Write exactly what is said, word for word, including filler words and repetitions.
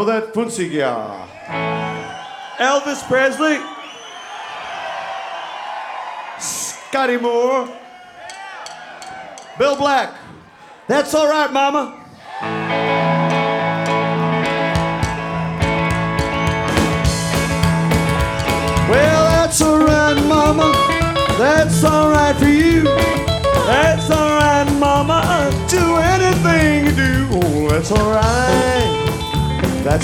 That Funzigia. Elvis Presley. Scotty Moore. Bill Black. That's all right, Mama. Well, that's all right, Mama. That's all right for you. That's all right, Mama. Do anything you do. Oh, that's all right.